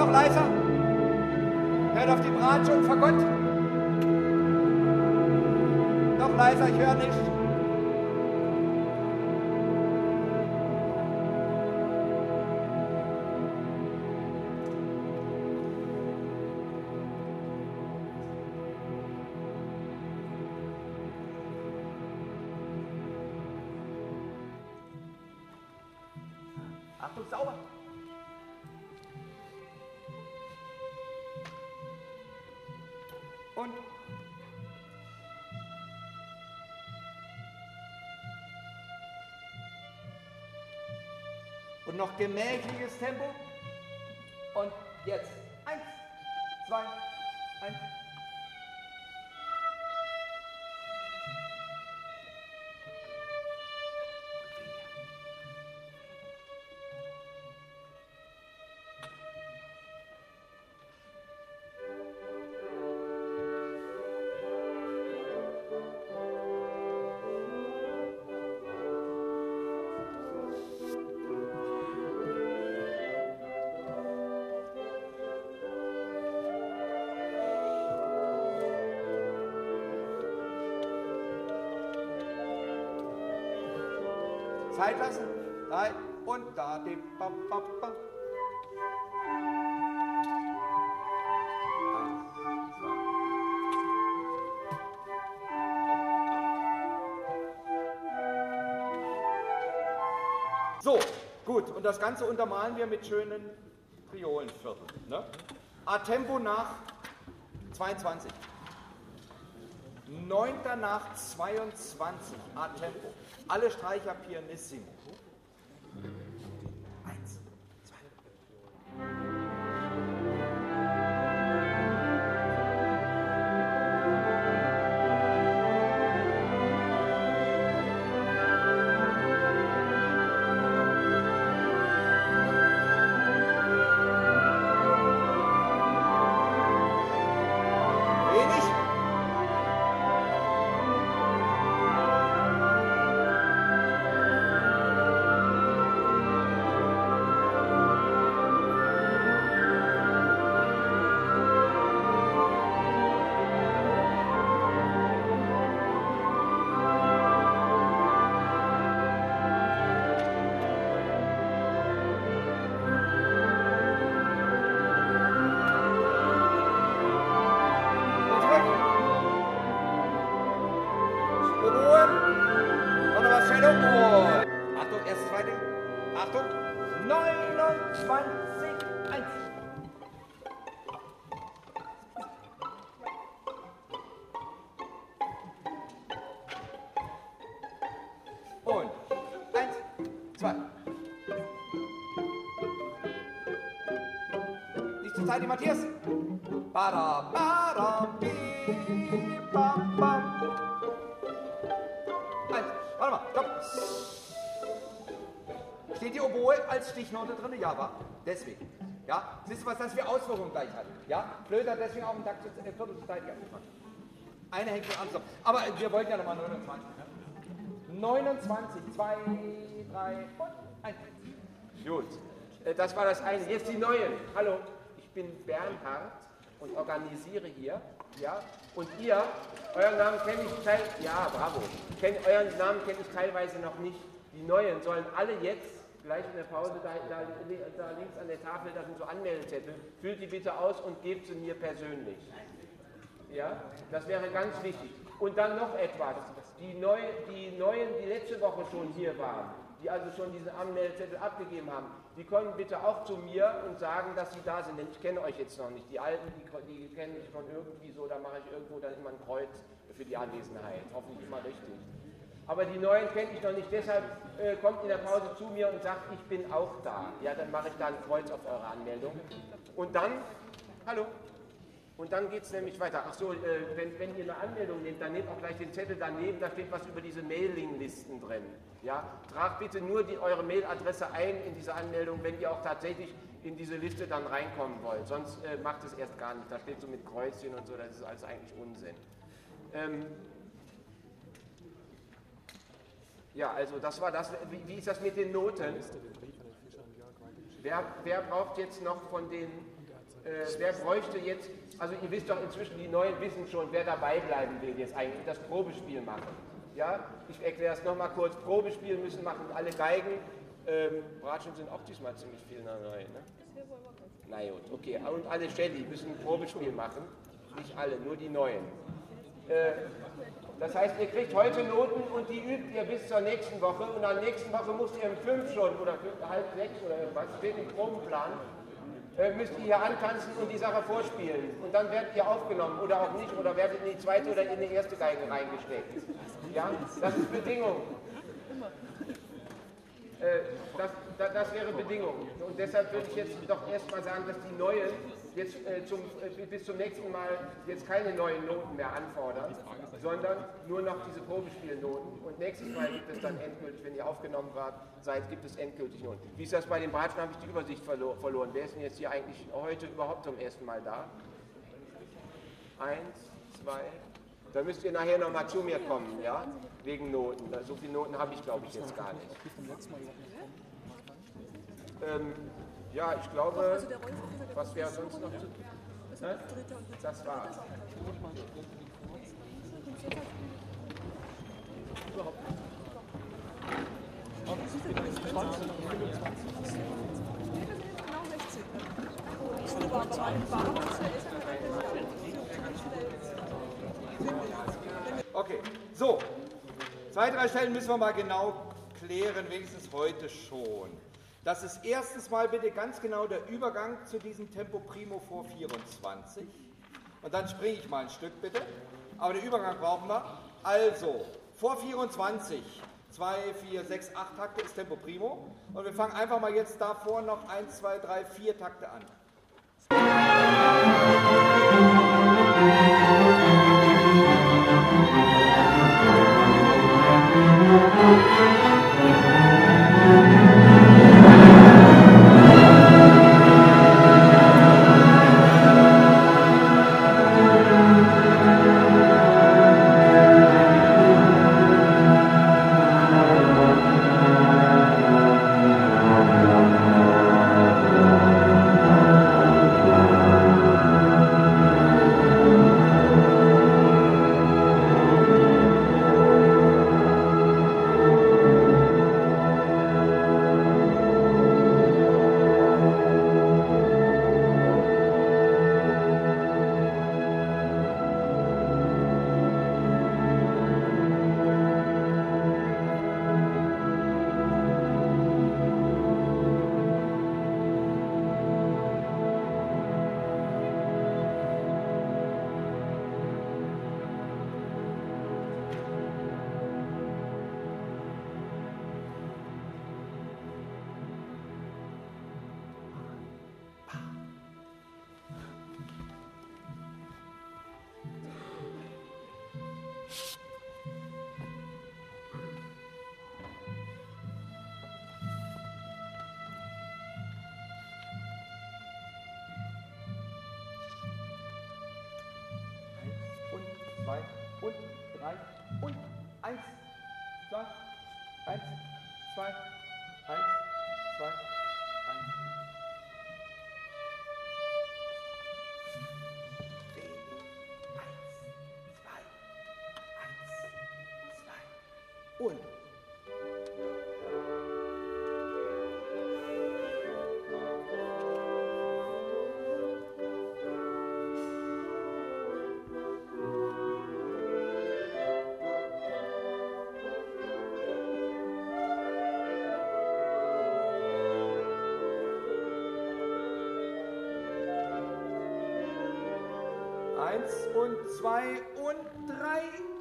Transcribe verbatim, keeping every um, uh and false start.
Noch leiser. Hört auf die Bratsche und Fagott. Noch leiser, ich höre nicht. Achtung, sauber. Und und noch gemächliches Tempo. Und jetzt eins, zwei, eins. Zeit lassen. Drei und da die ba, ba, ba. So, gut. Und das Ganze untermalen wir mit schönen Triolenvierteln. Ne? A-Tempo nach zweiundzwanzig. Neunter nach zweiundzwanzig, A-Tempo. Alle Streicher pianissimo. Eins, zwei. Wenig. Achtung, erste, zweite. Achtung. neunundzwanzig, eins. Und eins, zwei. Nicht zur Zeit, die Matthias. Bada, bada, bi, bam, bam. Eins. Warte mal, stopp. Steht die Oboe als Stichnote drin? Ja, war. Deswegen. Ja, siehst du, was das für Auswirkungen gleich hat? Ja, Flöte hat deswegen auch einen Takt zur äh, Viertel zur Zeit. Ja, eine hängt von an. Aber wir wollten ja nochmal neunundzwanzig. Ne? neunundzwanzig, zwei, drei und eins. Gut, das war das eine. Jetzt die neuen. Hallo, ich bin Bernhard und organisiere hier. Ja, und ihr, euren Namen kenne ich teil, ja, bravo. Kenn, euren Namen kenne ich teilweise noch nicht. Die neuen sollen alle jetzt gleich in der Pause da, da, da links an der Tafel, da sind so Anmeldezettel. Füllt die bitte aus und gebt sie mir persönlich. Ja, das wäre ganz wichtig. Und dann noch etwas. Die, neu, die Neuen, die letzte Woche schon hier waren, die also schon diese Anmeldezettel abgegeben haben, die kommen bitte auch zu mir und sagen, dass sie da sind, denn ich kenne euch jetzt noch nicht. Die Alten, die, die kennen mich von irgendwie so, da mache ich irgendwo dann immer ein Kreuz für die Anwesenheit, hoffentlich immer richtig. Aber die Neuen kenne ich noch nicht, deshalb äh, kommt in der Pause zu mir und sagt, ich bin auch da. Ja, dann mache ich da ein Kreuz auf eure Anmeldung. Und dann, hallo, und dann geht es nämlich weiter. Ach so, äh, wenn, wenn ihr eine Anmeldung nehmt, dann nehmt auch gleich den Zettel daneben, da steht was über diese Mailinglisten drin. Ja, tragt bitte nur die, eure Mailadresse ein in diese Anmeldung, wenn ihr auch tatsächlich in diese Liste dann reinkommen wollt. Sonst äh, macht es erst gar nicht. Da steht so mit Kreuzchen und so, das ist alles eigentlich Unsinn. Ähm, ja, also das war das. Wie, wie ist das mit den Noten? Wer, wer braucht jetzt noch von den Äh, wer bräuchte jetzt, also ihr wisst doch inzwischen, die Neuen wissen schon, wer dabei bleiben will jetzt eigentlich, das Probespiel machen. Ja, ich erkläre es nochmal kurz, Probespiel müssen machen alle Geigen. Ähm, Bratschen sind auch diesmal ziemlich viel neu, ne? Na gut, okay, und alle Shelly müssen ein Probespiel machen, nicht alle, nur die Neuen. Äh, das heißt, ihr kriegt heute Noten und die übt ihr bis zur nächsten Woche und am nächsten Woche müsst ihr um fünf schon oder fünf, halb sechs oder irgendwas, steht im Probenplan, äh, müsst ihr hier antanzen und die Sache vorspielen und dann werdet ihr aufgenommen oder auch nicht oder werdet in die zweite oder in die erste Geige reingesteckt. Ja, das ist Bedingung. Äh, das, das, das wäre Bedingung. Und deshalb würde ich jetzt doch erstmal sagen, dass die Neuen jetzt äh, zum, äh, bis zum nächsten Mal jetzt keine neuen Noten mehr anfordern, sondern nur noch diese Probespielnoten. Und nächstes Mal gibt es dann endgültig, wenn ihr aufgenommen wart, seid, gibt es endgültig Noten. Wie ist das bei den Bratschen? Habe ich die Übersicht verlo verloren. Wer ist denn jetzt hier eigentlich heute überhaupt zum ersten Mal da? Eins, zwei. Dann müsst ihr nachher nochmal zu mir kommen, ja? Wegen Noten. So viele Noten habe ich, glaube ich, jetzt gar nicht. Ähm, ja, ich glaube, was wäre sonst noch zu tun? Das war's. Okay, so. Zwei, drei Stellen müssen wir mal genau klären, wenigstens heute schon. Das ist erstens mal bitte ganz genau der Übergang zu diesem Tempo Primo vor vierundzwanzig. Und dann springe ich mal ein Stück bitte. Aber den Übergang brauchen wir. Also, vor vierundzwanzig, zwei, vier, sechs, acht Takte ist Tempo Primo. Und wir fangen einfach mal jetzt davor noch eins, zwei, drei, vier Takte an. Zwei und drei und eins, zwei, eins, zwei, eins, zwei, eins. D, eins, zwei, eins, zwei und. Eins und zwei und drei.